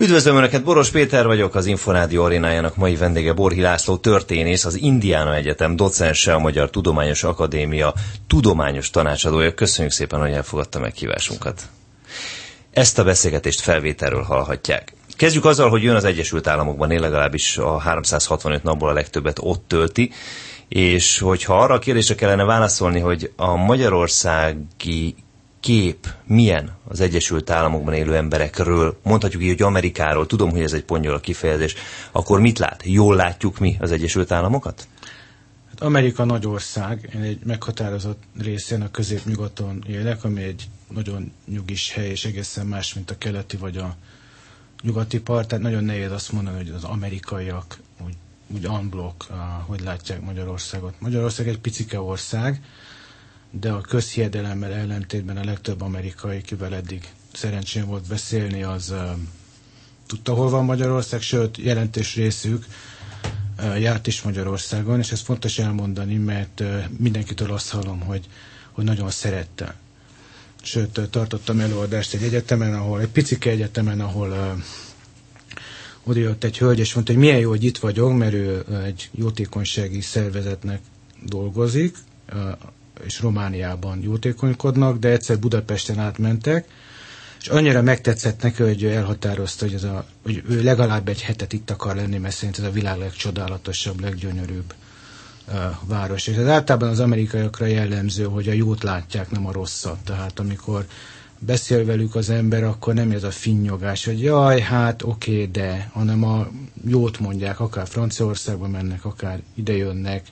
Üdvözlöm Önöket, Boros Péter vagyok, az Inforádió arénájának mai vendége Borhi László történész, az Indiana Egyetem docense, a Magyar Tudományos Akadémia tudományos tanácsadója. Köszönjük szépen, hogy elfogadta meghívásunkat. Ezt a beszélgetést felvételről hallhatják. Kezdjük azzal, hogy jön az Egyesült Államokban, él legalábbis a 365 napból a legtöbbet ott tölti, és hogyha arra a kérdésre kellene válaszolni, hogy a magyarországi kép milyen az Egyesült Államokban élő emberekről, mondhatjuk így, hogy Amerikáról, tudom, hogy ez egy ponnyola kifejezés, akkor mit lát? Jól látjuk mi az Egyesült Államokat? Hát Amerika nagy ország, én egy meghatározott részén a középnyugaton élek, ami egy nagyon nyugis hely, és egészen más, mint a keleti vagy a nyugati part, tehát nagyon nehéz azt mondani, hogy az amerikaiak úgy unblock, hogy látják Magyarországot. Magyarország egy picike ország, de a közhiedelemmel ellentétben a legtöbb amerikai, kivel eddig szerencsém volt beszélni, az tudta, hol van Magyarország, sőt, jelentős részük járt is Magyarországon, és ez fontos elmondani, mert mindenkitől azt hallom, hogy nagyon szerette. Sőt, tartottam előadást egy egyetemen, egy picike egyetemen, ahol odajött egy hölgy, és mondta, hogy milyen jó, hogy itt vagyok, mert ő egy jótékonysági szervezetnek dolgozik, és Romániában jótékonykodnak, de egyszer Budapesten átmentek, és annyira megtetszett neki, hogy ő elhatározta, hogy ő legalább egy hetet itt akar lenni, mert szerint ez a világ legcsodálatosabb, leggyönyörűbb város. És ez általában az amerikaiakra jellemző, hogy a jót látják, nem a rosszat. Tehát amikor beszél velük az ember, akkor nem ez a finnyogás, hogy jaj, hát oké, de, hanem a jót mondják, akár Franciaországba mennek, akár ide jönnek.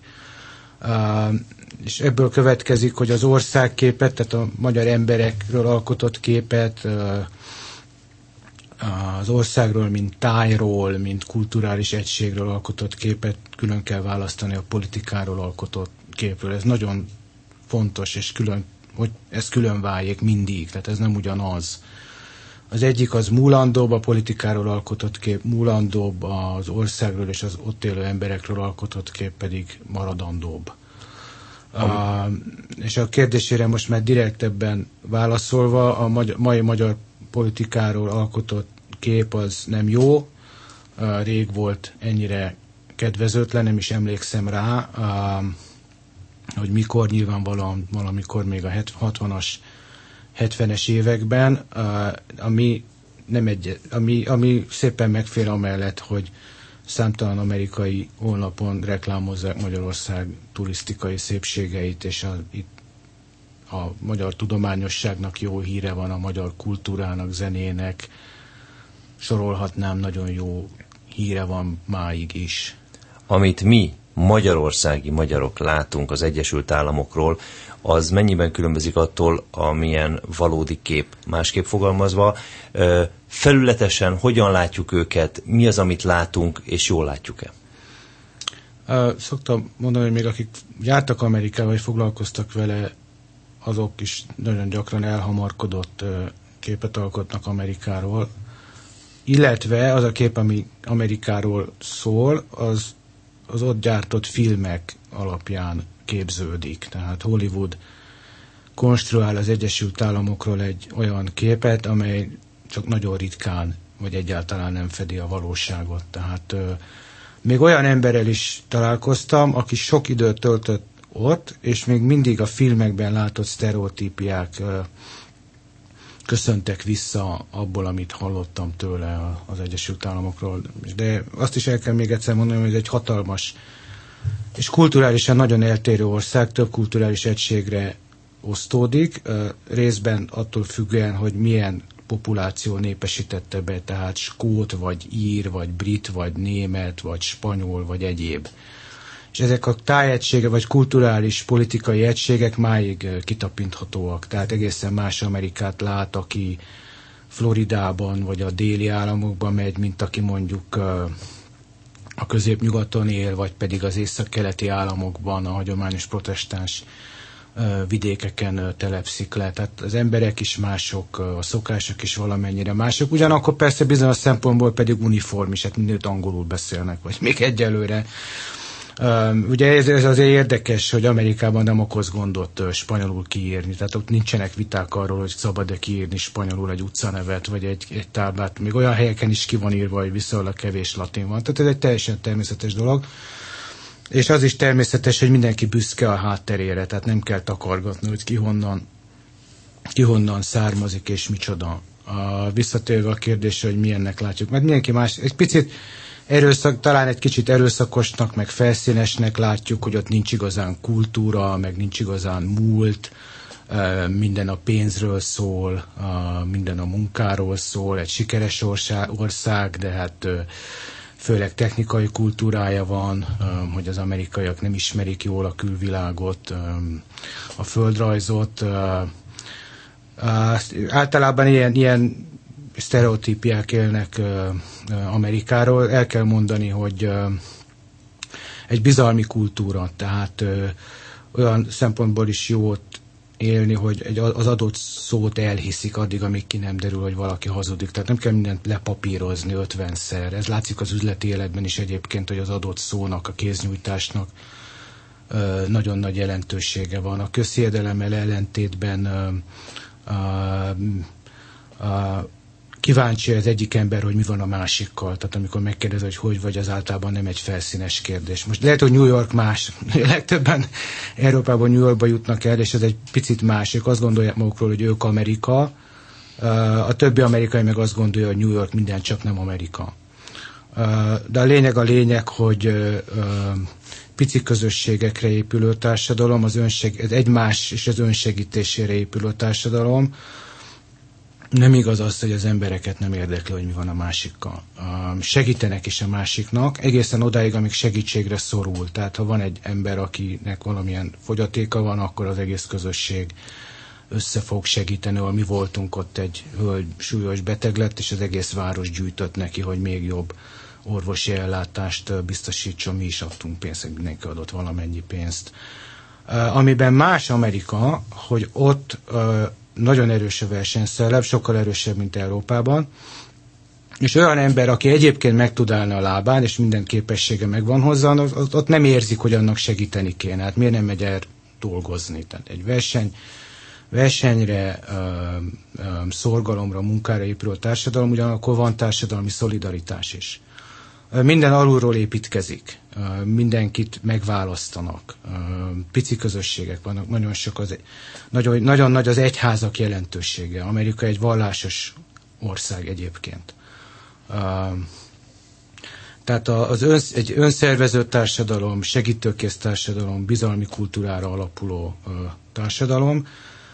És ebből következik, hogy az országképet, tehát a magyar emberekről alkotott képet, az országról, mint tájról, mint kulturális egységről alkotott képet külön kell választani a politikáról alkotott képről. Ez nagyon fontos, és hogy ez külön váljék mindig, tehát ez nem ugyanaz. Az egyik az múlandóbb, a politikáról alkotott kép múlandóbb, az országról és az ott élő emberekről alkotott kép pedig maradandóbb. És a kérdésére most már direktebben válaszolva, a mai magyar politikáról alkotott kép az nem jó, rég volt ennyire kedvezőtlen, nem is emlékszem rá, hogy mikor, nyilvánvalóan valamikor még a 60-as, 70-es években, ami szépen megfér amellett, hogy számtalan amerikai honlapon reklámozzák Magyarország turisztikai szépségeit, és a magyar tudományosságnak jó híre van, a magyar kultúrának, zenének, sorolhatnám, nagyon jó híre van máig is. Amit mi, magyarországi magyarok látunk az Egyesült Államokról, az mennyiben különbözik attól, amilyen valódi kép, másképp fogalmazva, felületesen hogyan látjuk őket, mi az, amit látunk, és jól látjuk-e? Szoktam mondani, hogy még akik jártak Amerikába, vagy foglalkoztak vele, azok is nagyon gyakran elhamarkodott képet alkotnak Amerikáról. Illetve az a kép, ami Amerikáról szól, az ott gyártott filmek alapján képződik. Tehát Hollywood konstruál az Egyesült Államokról egy olyan képet, amely csak nagyon ritkán, vagy egyáltalán nem fedi a valóságot. Tehát még olyan emberrel is találkoztam, aki sok időt töltött ott, és még mindig a filmekben látott sztereotípiák köszöntek vissza abból, amit hallottam tőle az Egyesült Államokról. De azt is el kell még egyszer mondani, hogy ez egy hatalmas és kulturálisan nagyon eltérő ország, több kulturális egységre osztódik, részben attól függően, hogy milyen populáció népesítette be, tehát skót, vagy ír, vagy brit, vagy német, vagy spanyol, vagy egyéb. És ezek a tájegységek, vagy kulturális, politikai egységek máig kitapinthatóak. Tehát egészen más Amerikát lát, aki Floridában, vagy a déli államokban megy, mint aki mondjuk a középnyugaton él, vagy pedig az észak-keleti államokban, a hagyományos protestáns vidékeken telepszik le. Tehát az emberek is mások, a szokások is valamennyire mások. Ugyanakkor persze bizonyos szempontból pedig uniform is, hát mindent angolul beszélnek, vagy még egyelőre. Ugye ez azért érdekes, hogy Amerikában nem okoz gondot spanyolul kiírni, tehát ott nincsenek viták arról, hogy szabad-e kiírni spanyolul egy utcanevet, vagy egy táblát. Még olyan helyeken is ki van írva, hogy viszonylag kevés latin van. Tehát ez egy teljesen természetes dolog. És az is természetes, hogy mindenki büszke a hátterére, tehát nem kell takargatni, hogy ki honnan származik és micsoda. Visszatérve a kérdésre, hogy milyennek látjuk. Mert mindenki más, egy picit talán egy kicsit erőszakosnak, meg felszínesnek látjuk, hogy ott nincs igazán kultúra, meg nincs igazán múlt, minden a pénzről szól, minden a munkáról szól, egy sikeres ország, de hát főleg technikai kultúrája van, hogy az amerikaiak nem ismerik jól a külvilágot, a földrajzot. Általában ilyen sztereotípiák élnek Amerikáról. El kell mondani, hogy egy bizalmi kultúra, tehát olyan szempontból is jó élni, hogy az adott szót elhiszik addig, amíg ki nem derül, hogy valaki hazudik. Tehát nem kell mindent lepapírozni 50-szer. Ez látszik az üzleti életben is egyébként, hogy az adott szónak, a kéznyújtásnak nagyon nagy jelentősége van. A közhiedelemmel ellentétben kíváncsi az egyik ember, hogy mi van a másikkal. Tehát amikor megkérdez, hogy vagy, az általában nem egy felszínes kérdés. Most lehet, hogy New York más. Legtöbben Európában New Yorkba jutnak el, és ez egy picit más. Ők azt gondolják magukról, hogy ők Amerika. A többi amerikai meg azt gondolja, hogy New York minden, csak nem Amerika. De a lényeg, hogy pici közösségekre épülő társadalom, az egymás és az önsegítésére épülő társadalom. Nem igaz az, hogy az embereket nem érdekli, hogy mi van a másikkal. Segítenek is a másiknak, egészen odáig, amíg segítségre szorul. Tehát ha van egy ember, akinek valamilyen fogyatéka van, akkor az egész közösség össze fog segíteni, ahol mi voltunk, ott egy hölgy súlyos beteg lett, és az egész város gyűjtött neki, hogy még jobb orvosi ellátást biztosítson, mi is adtunk pénzt, mindenki adott valamennyi pénzt. Amiben más Amerika, hogy ott nagyon erős a versenyszellem, sokkal erősebb, mint Európában, és olyan ember, aki egyébként meg tud állni a lábán, és minden képessége megvan hozzá, ott nem érzik, hogy annak segíteni kéne. Hát miért nem megy el dolgozni? Tehát egy versenyre, szorgalomra, munkára épül a társadalom, ugyanakkor van társadalmi szolidaritás is. Minden alulról építkezik, mindenkit megválasztanak, pici közösségek vannak, nagyon nagy az egyházak jelentősége. Amerika egy vallásos ország egyébként. Tehát egy önszervező társadalom, segítőkész társadalom, bizalmi kultúrára alapuló társadalom.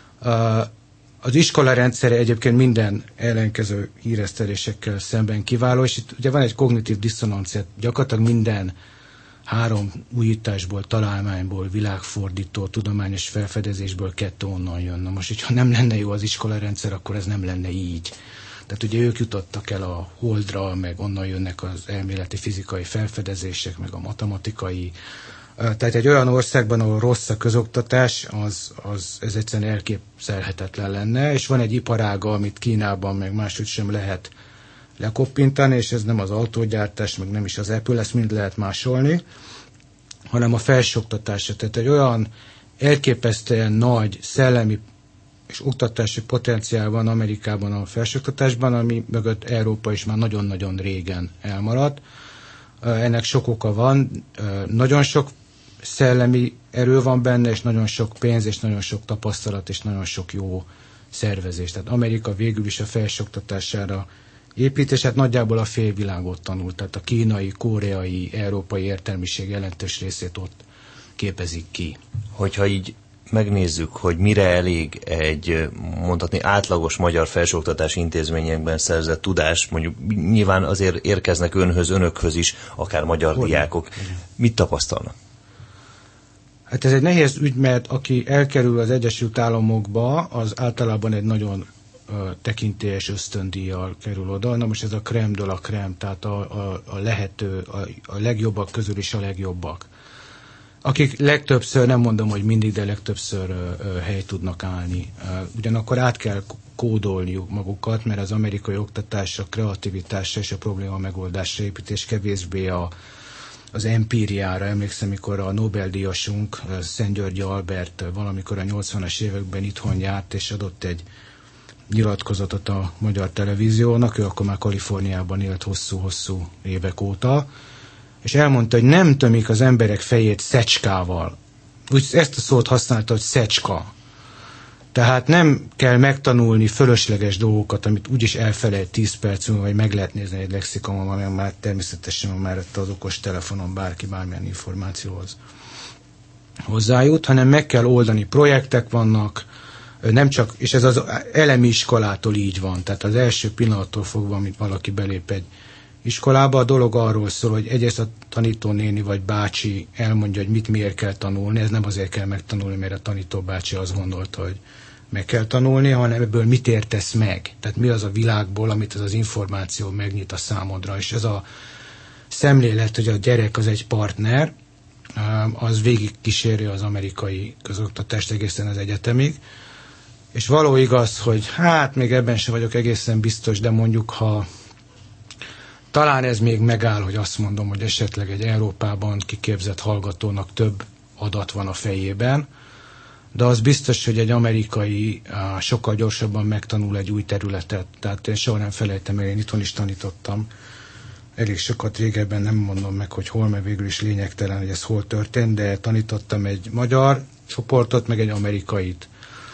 Az iskola rendszere egyébként minden ellenkező híresztelésekkel szemben kiváló, és itt ugye van egy kognitív diszonancia, gyakorlatilag minden 3 újításból, találmányból, világfordító, tudományos felfedezésből 2 onnan jön. Na most, hogyha nem lenne jó az iskola rendszer, akkor ez nem lenne így. Tehát ugye ők jutottak el a Holdra, meg onnan jönnek az elméleti fizikai felfedezések, meg a matematikai. Tehát egy olyan országban, ahol rossz a közoktatás, ez egyszerűen elképzelhetetlen lenne, és van egy iparága, amit Kínában meg máshogy sem lehet lekoppintani, és ez nem az autógyártás, meg nem is az Apple, ezt mind lehet másolni, hanem a felsőoktatásra. Tehát egy olyan elképesztően nagy szellemi és oktatási potenciál van Amerikában a felsőoktatásban, ami mögött Európa is már nagyon-nagyon régen elmaradt. Ennek sok oka van, nagyon sok szellemi erő van benne, és nagyon sok pénz, és nagyon sok tapasztalat, és nagyon sok jó szervezés. Tehát Amerika végül is a felsőoktatására épít, és hát nagyjából a félvilágot tanult. Tehát a kínai, koreai, európai értelmiség jelentős részét ott képezik ki. Hogyha így megnézzük, hogy mire elég egy mondhatni átlagos magyar felsőoktatási intézményekben szerzett tudás, mondjuk nyilván azért érkeznek önökhöz is, akár magyar diákok. Mit tapasztalnak? Hát ez egy nehéz ügy, mert aki elkerül az Egyesült Államokba, az általában egy nagyon tekintélyes ösztöndíjjal kerül oda. Na most ez a crème de la crème, tehát a lehető, a legjobbak közül is a legjobbak. Akik legtöbbször, nem mondom, hogy mindig, de legtöbbször helyt tudnak állni. Ugyanakkor át kell kódolniuk magukat, mert az amerikai oktatás a kreativitásra és a probléma megoldásra épít, és kevésbé az empíriára. Emlékszem, mikor a Nobel-díjasunk, Szent-Györgyi Albert valamikor a 80-as években itthon járt, és adott egy nyilatkozatot a magyar televíziónak, ő akkor már Kaliforniában élt hosszú-hosszú évek óta, és elmondta, hogy nem tömik az emberek fejét szecskával. Úgy ezt a szót használta, hogy szecska. Tehát nem kell megtanulni fölösleges dolgokat, amit úgyis elfelejt 10 perc múlva, vagy meg lehet nézni egy lexikonban, amely már természetesen már az okos telefonon bárki bármilyen információhoz hozzájut, hanem meg kell oldani. Projektek vannak, nem csak, és ez az elemi iskolától így van, tehát az első pillanattól fogva, amit valaki belép egy iskolába, a dolog arról szól, hogy egyrészt a tanítónéni vagy bácsi elmondja, hogy mit miért kell tanulni, ez nem azért kell megtanulni, mert a tanító bácsi azt gondolta, hogy meg kell tanulni, hanem ebből mit értesz meg. Tehát mi az a világból, amit ez az információ megnyit a számodra. És ez a szemlélet, hogy a gyerek az egy partner, az végig kíséri az amerikai közoktatást egészen az egyetemig. És való igaz, hogy hát még ebben sem vagyok egészen biztos, de mondjuk, ha talán ez még megáll, hogy azt mondom, hogy esetleg egy Európában kiképzett hallgatónak több adat van a fejében, de az biztos, hogy egy amerikai sokkal gyorsabban megtanul egy új területet. Tehát én soha nem felejtem el, én itthon is tanítottam. Elég sokat régebben, nem mondom meg, hogy hol, mert végül is lényegtelen, hogy ez hol történt, de tanítottam egy magyar csoportot, meg egy amerikait.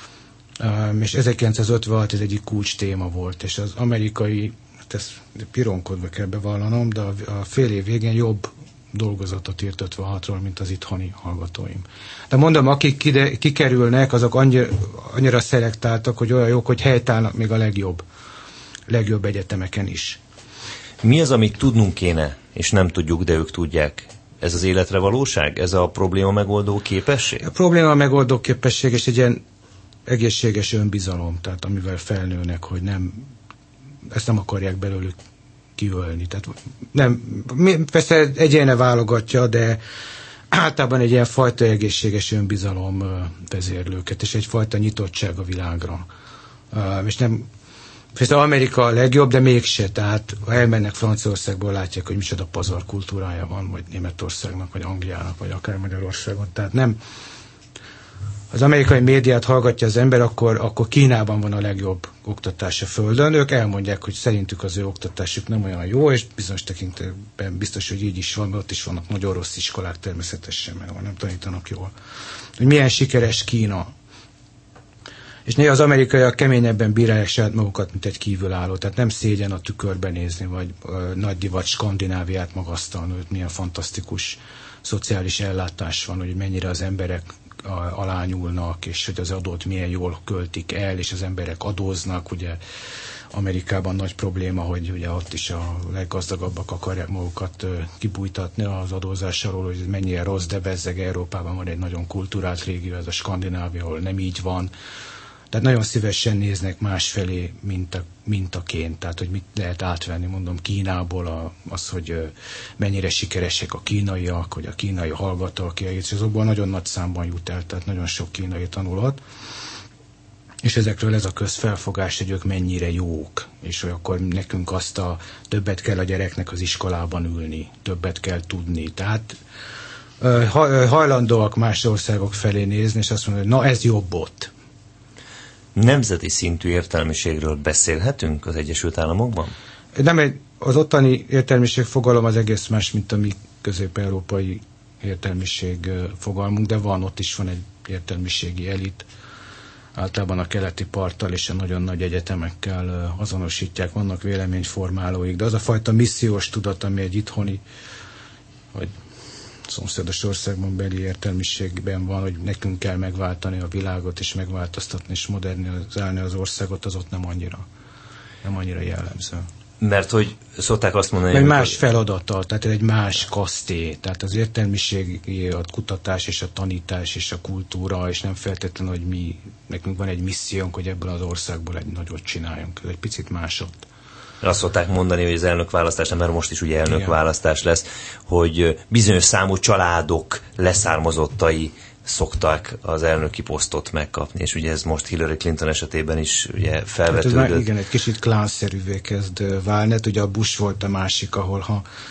És 1956 ez egyik kulcs téma volt, és az amerikai, hát ezt pironkodva kell bevallanom, de a fél év végén jobb dolgozatot írt 56-ról, mint az itthoni hallgatóim. De mondom, akik kikerülnek, azok annyira szelektáltak, hogy olyan jók, hogy helytállnak még a legjobb egyetemeken is. Mi az, amit tudnunk kéne, és nem tudjuk, de ők tudják? Ez az életre valóság? Ez a probléma megoldó képesség? A probléma megoldó képesség, és egy ilyen egészséges önbizalom, tehát amivel felnőnek, hogy ezt nem akarják belőlük kiölni. Tehát nem, persze egyéne válogatja, de általában egy ilyen fajta egészséges önbizalom vezérlőket, és egyfajta nyitottság a világra. És nem, persze Amerika a legjobb, de mégse, tehát ha elmennek Franciaországból, látják, hogy micsoda pazar kultúrája van, vagy Németországnak, vagy Angliának, vagy akár Magyarországon. Tehát nem, az amerikai médiát hallgatja az ember, akkor Kínában van a legjobb oktatás a Földön. Ők elmondják, hogy szerintük az ő oktatásuk nem olyan jó, és bizonyos tekintetben biztos, hogy így is van, mert ott is vannak nagyon rossz iskolák természetesen, mert nem tanítanak jól. Hogy milyen sikeres Kína. És néha az amerikaiak keményebben bírálják saját magukat, mint egy kívülálló. Tehát nem szégyen a tükörbe nézni, vagy nagy divat Skandináviát magasztalni, hogy milyen fantasztikus szociális ellátás van, hogy mennyire az emberek alányulnak, és hogy az adót milyen jól költik el, és az emberek adóznak. Ugye Amerikában nagy probléma, hogy ugye ott is a leggazdagabbak akarják magukat kibújtatni az adózással, hogy mennyire rossz, de bezzeg Európában van egy nagyon kulturált régió, ez a Skandinávia, ahol nem így van. Tehát nagyon szívesen néznek másfelé mintaként, tehát hogy mit lehet átvenni, mondom, Kínából az, hogy mennyire sikeresek a kínaiak, hogy a kínai hallgatók, és azokból nagyon nagy számban jut el, tehát nagyon sok kínai tanulhat. És ezekről ez a közfelfogás, hogy ők mennyire jók, és hogy akkor nekünk többet kell a gyereknek az iskolában ülni, többet kell tudni. Tehát hajlandóak más országok felé nézni, és azt mondani, hogy na ez jobb ott. Nemzeti szintű értelmiségről beszélhetünk az Egyesült Államokban? Az ottani értelmiség fogalom az egész más, mint a mi közép-európai értelmiség fogalmunk, de ott is van egy értelmiségi elit. Általában a keleti parttal és a nagyon nagy egyetemekkel azonosítják, vannak véleményformálóik, de az a fajta missziós tudat, ami egy itthoni, vagy szomszédos országban beli értelmiségben van, hogy nekünk kell megváltani a világot, és megváltoztatni, és modernizálni az országot, az ott nem annyira jellemző. Mert hogy szokták azt mondani, hogy más feladata, tehát egy más kaszté, tehát az értelmiségi, a kutatás és a tanítás és a kultúra, és nem feltétlenül, hogy nekünk van egy missziónk, hogy ebből az országból egy nagyot csináljunk, ez egy picit másod. Azt szokták mondani, hogy az elnökválasztás, mert most is ugye elnökválasztás lesz, hogy bizonyos számú családok leszármazottai szokták az elnöki posztot megkapni, és ugye ez most Hillary Clinton esetében is ugye felvetődött. Hát igen, egy kicsit klánszerűvé kezd válni, ugye a Bush volt a másik, ahol ha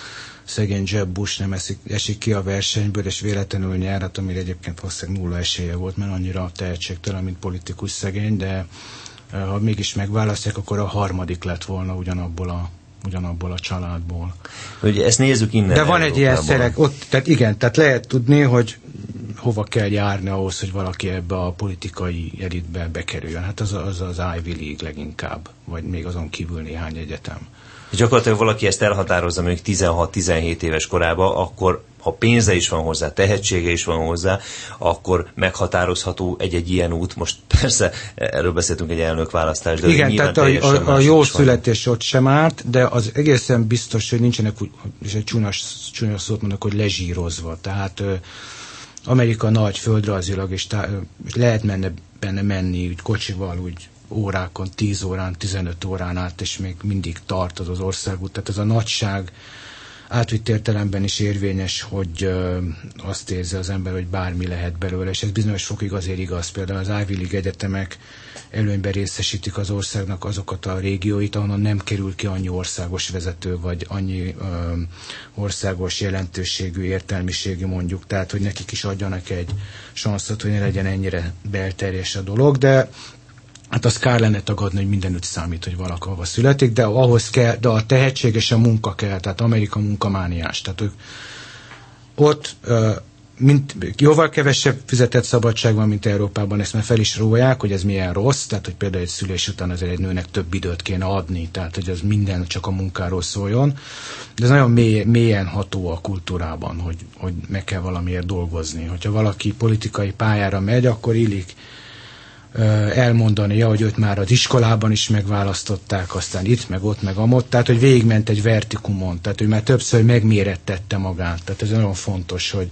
szegény Jeb Bush nem esik ki a versenyből, és véletlenül nyer, amire egyébként valószínűleg 0 esélye volt, mert annyira tehetségtelen, mint politikus szegény, de ha mégis megválasztják, akkor a harmadik lett volna ugyanabból a családból. Ugye ezt nézzük innen. De van egy ilyen szereg, ott, tehát igen, tehát lehet tudni, hogy hova kell járni ahhoz, hogy valaki ebbe a politikai elitbe bekerüljön. Hát az Ivy League leginkább, vagy még azon kívül néhány egyetem. És gyakorlatilag valaki ezt elhatározza mondjuk 16-17 éves korában, akkor ha pénze is van hozzá, tehetsége is van hozzá, akkor meghatározható egy ilyen út. Most persze erről beszéltünk egy elnökválasztás, de igen, tehát a jó születés ott sem árt, de az egészen biztos, hogy nincsenek úgy, és egy csúnyos szót mondok, hogy lezsírozva. Tehát Amerika nagy földrajzilag, és lehet benne menni úgy kocsival, úgy órákon, 10 órán, 15 órán át, és még mindig tart az országút. Tehát ez a nagyság átvitt értelemben is érvényes, hogy azt érzi az ember, hogy bármi lehet belőle, és ez bizonyos fokig azért igaz. Például az Ivy League egyetemek előnyben részesítik az országnak azokat a régióit, ahonnan nem kerül ki annyi országos vezető, vagy annyi országos jelentőségű, értelmiségű mondjuk, tehát hogy nekik is adjanak egy sanszot, hogy ne legyen ennyire belterjes a dolog, de hát azt kár lenne tagadni, hogy mindenütt számít, hogy valaki hova születik, de ahhoz kell, de a tehetség és a munka kell, tehát Amerika munkamániás. Tehát ők ott jóval kevesebb fizetett szabadság van, mint Európában, ezt már fel is róják, hogy ez milyen rossz, tehát hogy például egy szülés után azért egy nőnek több időt kéne adni, tehát hogy az minden csak a munkáról szóljon, de ez nagyon mélyen ható a kultúrában, hogy meg kell valamiért dolgozni. Hogyha valaki politikai pályára megy, akkor illik elmondania, hogy őt már az iskolában is megválasztották, aztán itt, meg ott, meg amott, tehát hogy végigment egy vertikumon, tehát hogy már többször megmérettette magát, tehát ez nagyon fontos, hogy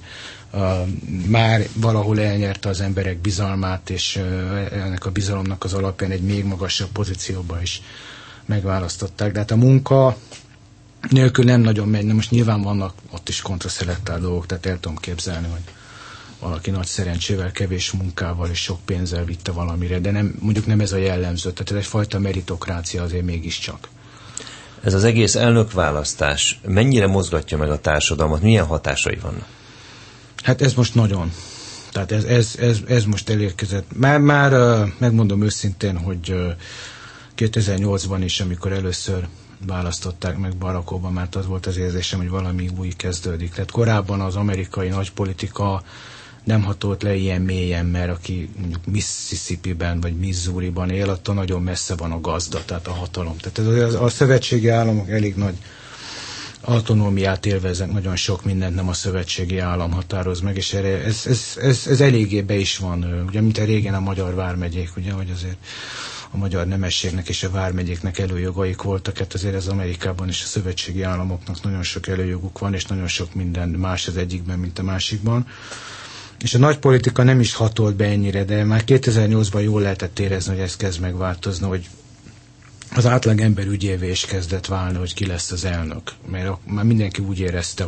már valahol elnyerte az emberek bizalmát, és ennek a bizalomnak az alapján egy még magasabb pozícióba is megválasztották. De hát a munka nélkül nem nagyon megy, de most nyilván vannak ott is kontraszelektált dolgok, tehát el tudom képzelni, hogy valaki nagy szerencsével, kevés munkával és sok pénzzel vitte valamire, de mondjuk nem ez a jellemző, tehát ez egyfajta meritokrácia azért mégiscsak. Ez az egész elnökválasztás mennyire mozgatja meg a társadalmat, milyen hatásai vannak? Hát ez most nagyon. Tehát ez most elérkezett. Már megmondom őszintén, hogy 2008-ban is, amikor először választották meg Barack Obamát, az volt az érzésem, hogy valami új kezdődik. Tehát korábban az amerikai nagypolitika nem hatolt le ilyen mélyen, mert aki mondjuk Mississippi-ben vagy Missouri-ban él, attól nagyon messze van a gazda, tehát a hatalom. Tehát a szövetségi államok elég nagy autonómiát élveznek, nagyon sok mindent nem a szövetségi állam határoz meg, és erre ez eléggé be is van, ugye, mint a régen a magyar vármegyék, ugye, hogy azért a magyar nemességnek és a vármegyéknek előjogaik voltak, hát azért az Amerikában és a szövetségi államoknak nagyon sok előjoguk van, és nagyon sok minden más az egyikben, mint a másikban. És a nagypolitika nem is hatolt be ennyire, de már 2008-ban jól lehetett érezni, hogy ez kezd megváltozni, hogy az átlag ember ügyévé is kezdett válni, hogy ki lesz az elnök. Mert már mindenki úgy érezte,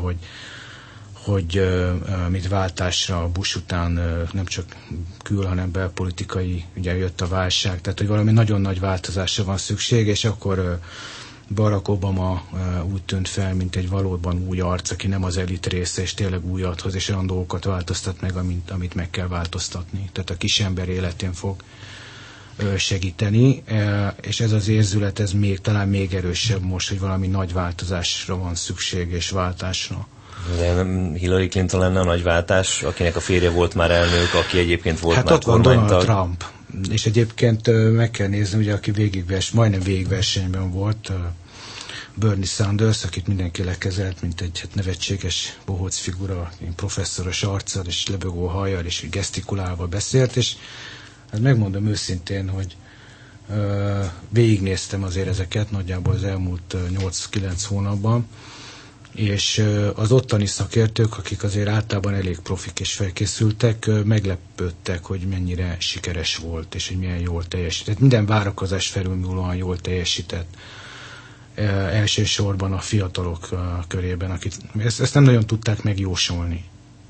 hogy mit váltásra Bush után nem csak hanem belpolitikai, ugye jött a válság, tehát hogy valami nagyon nagy változásra van szükség, és akkor Barack Obama úgy tűnt fel, mint egy valóban új arc, aki nem az elit része, és tényleg újat hoz, és olyan dolgokat változtat meg, amit meg kell változtatni. Tehát a kisember életén fog segíteni, és ez az érzület, ez talán még erősebb most, hogy valami nagy változásra van szükség, és váltásra. De nem Hillary Clinton lenne a nagy váltás, akinek a férje volt már elnök, aki egyébként volt hát már ott van Donald Trump. És egyébként meg kell nézni, ugye, aki majdnem végigversenyben volt, Bernie Sanders, akit mindenki lekezelt, mint egy nevetséges bohóc figura, professzoros arccal, és lebegő hajjal, és gesztikulálva beszélt, és hát megmondom őszintén, hogy végignéztem azért ezeket nagyjából az elmúlt 8-9 hónapban, és az ottani szakértők, akik azért általában elég profik és felkészültek, meglepődtek, hogy mennyire sikeres volt, és hogy milyen jól teljesített. Minden várakozás felülmúlóan jól teljesített. Elsősorban a fiatalok körében, akik ezt nem nagyon tudták megjósolni.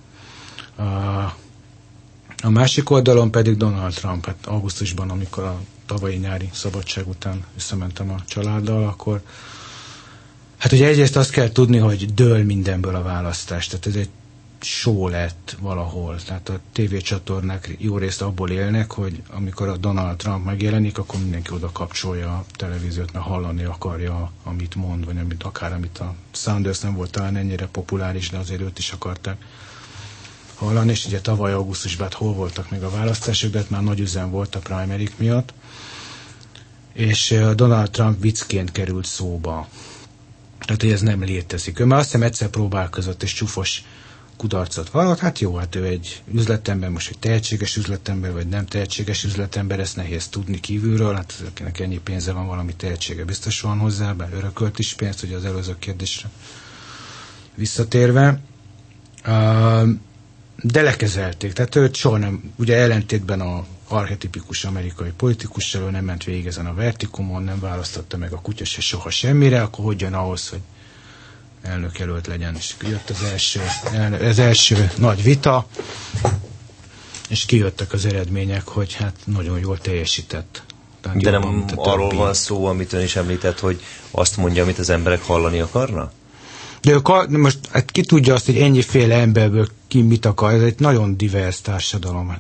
A másik oldalon pedig Donald Trump. Hát augusztusban, amikor a tavalyi nyári szabadság után visszamentem a családdal, akkor Hát ugye egyrészt azt kell tudni, hogy dől mindenből a választás. Tehát ez egy show lett valahol. Tehát a tévécsatornák jó részt abból élnek, hogy amikor a Donald Trump megjelenik, akkor mindenki oda kapcsolja a televíziót, mert hallani akarja, amit mond, vagy amit a Sanders nem volt talán ennyire populáris, de azért őt is akarták hallani, és ugye tavaly augusztusban hol voltak még a választások, de már nagy üzem volt a primaryk miatt, és Donald Trump viccként került szóba. Tehát, hogy ez nem létezik. Ő már azt hiszem egyszer próbálkozott, és csúfos kudarcot vallott. Hát jó, hát ő egy üzletember, most egy tehetséges üzletember, vagy nem tehetséges üzletember, ezt nehéz tudni kívülről. Hát akinek ennyi pénze van, valami tehetsége biztos van hozzá, bár örökölt is pénzt, hogy az előző kérdésre visszatérve. De lekezelték. Tehát őt soha nem, ugye ellentétben a archetipikus amerikai politikussal, ő nem ment végig ezen a vertikumon, nem választotta meg a kutya se soha semmire, akkor hogy jön ahhoz, hogy elnök jelölt legyen. És jött az első nagy vita, és kijöttek az eredmények, hogy hát nagyon jól teljesített. De nem arról van szó, amit ön is említett, hogy azt mondja, amit az emberek hallani akarna? De most hát ki tudja azt, hogy ennyiféle emberből ki mit akar. Ez egy nagyon divers társadalom.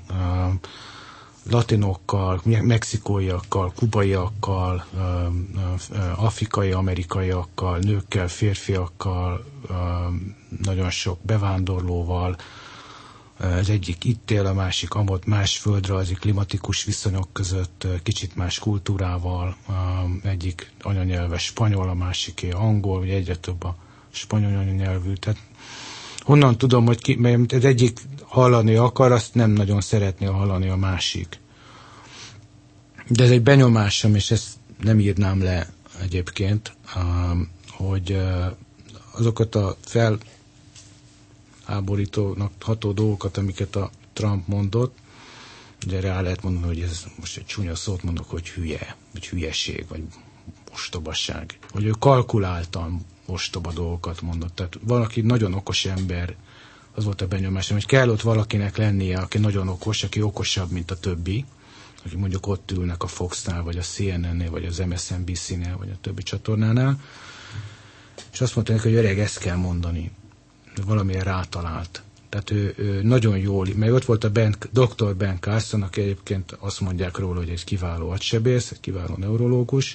Latinokkal, mexikóiakkal, kubaiakkal, afrikai, amerikaiakkal, nőkkel, férfiakkal, nagyon sok bevándorlóval. Az egyik itt él, a másik amott, más földrajzi, klimatikus viszonyok között, kicsit más kultúrával. Egyik anyanyelve spanyol, a másiké angol, vagy egyre több a spanyol anyanyelvű. Tehát honnan tudom, hogy mert az egyik hallani akar, azt nem nagyon szeretné hallani a másik. De ez egy benyomásom, és ezt nem írnám le egyébként, hogy azokat a felháborítónak ható dolgokat, amiket a Trump mondott, ugye rá lehet mondani, hogy ez most egy csúnya szót mondok, hogy hülye, vagy hülyeség, vagy ostobaság. Hogy ő kalkuláltan ostoba dolgokat mondott. Tehát valaki nagyon okos ember, az volt a benyomásom, hogy kell ott valakinek lennie, aki nagyon okos, aki okosabb, mint a többi, akik mondjuk ott ülnek a Fox-nál, vagy a CNN-nél, vagy az MSNBC-nél, vagy a többi csatornánál, és azt mondta neki, hogy öreg, ezt kell mondani. Valamilyen rátalált. Tehát ő nagyon jól, mert ott volt a Dr. Ben Carson, aki egyébként azt mondják róla, hogy egy kiváló agysebész, egy kiváló neurológus.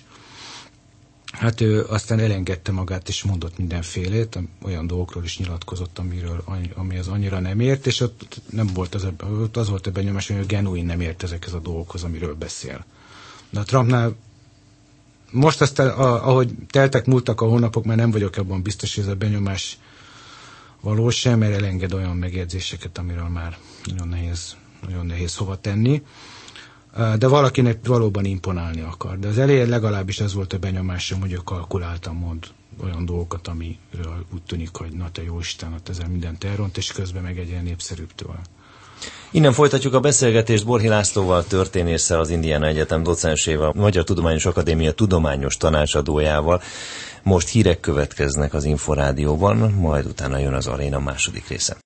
Hát ő aztán elengedte magát, és mondott mindenfélét, olyan dolgokról is nyilatkozott, ami az annyira nem ért, és ott nem volt az volt a benyomás, hogy ő genuin nem ért ezekhez a dolgokhoz, amiről beszél. De a Trumpnál most aztán, ahogy múltak a hónapok, már nem vagyok abban biztos, hogy ez a benyomás valós sem, mert elenged olyan megjegyzéseket, amiről már nagyon nehéz hova tenni. De valakinek valóban imponálni akar. De az elején legalábbis ez volt a benyomásom, hogy ő kalkuláltan mond olyan dolgokat, amiről úgy tűnik, hogy na te jó Isten, hát ezzel mindent elront, és közben meg egy ilyen népszerűbbtől. Innen folytatjuk a beszélgetést Borhi Lászlóval, történésszel, az Indiana Egyetem docensével, a Magyar Tudományos Akadémia tudományos tanácsadójával. Most hírek következnek az Inforádióban, majd utána jön az Aréna második része.